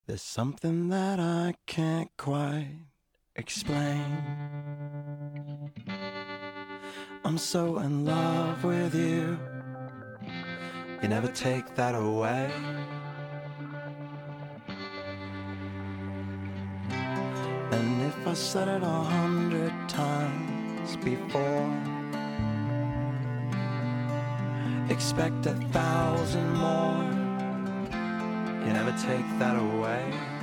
There's something that I can't quite explain. I'm so in love with you. You never take that away. And if I said it 100 times before, expect 1,000 more. You never take that away.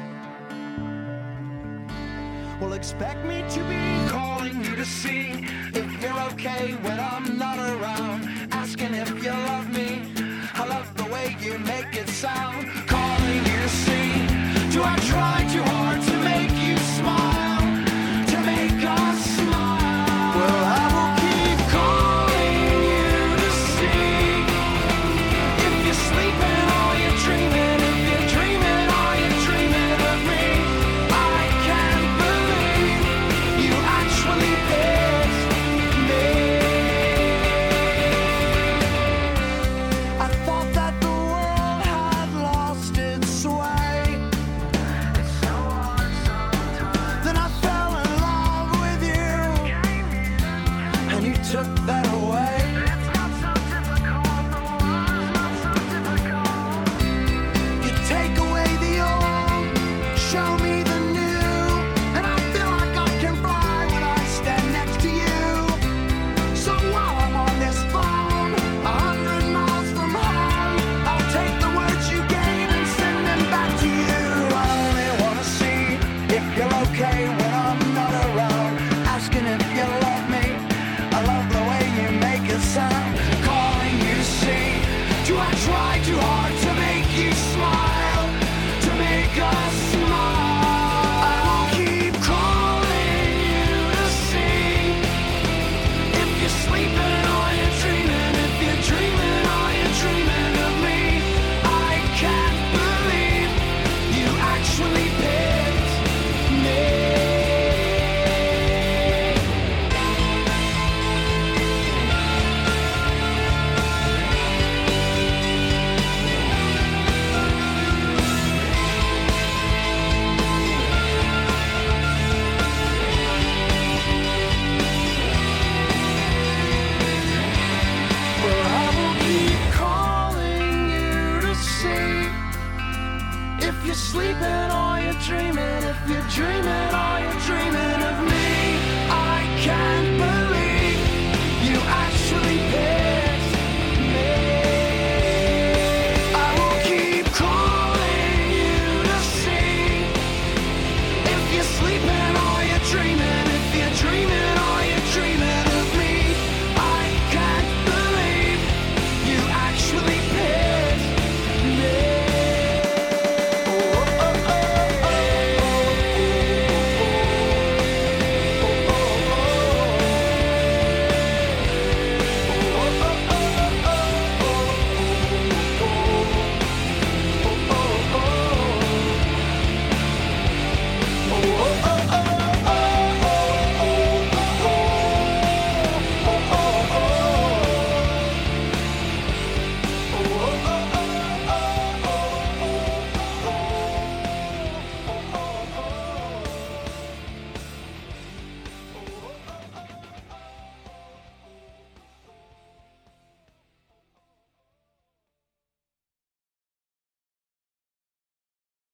Well, expect me to be calling you to see if you're okay when I'm not around, asking if you love me. I love the way you make it sound. Calling you to see, do I try too hard to make you smile, to make us smile? Well, I will keep calling you to see if you're sleeping or you're dreaming. If you're dreaming or you're dreaming of me, I can't believe you actually pissed me. I thought that the world had lost its way. It's so hard sometimes. Then I fell in love with you, and you took that away. It's not so difficult, the world's not so difficult. You take away the old, show me the new, and I feel like I can fly when I stand next to you. So while I'm on this phone, 100 miles from home, I'll take the words you gave and send them back to you. I only wanna see if you're okay when I'm not around, asking if you love me. I love the way you make it sound. Calling you to see, do I try too hard to make you smile, to make us smile? I will keep calling you to see if you're sleeping or you're dreaming. If you're dreaming or you're dreaming of me, I can't believe you actually picked me. Well, I will keep calling you to see if you're sleeping or you're dreaming. If you're dreaming or you're dreaming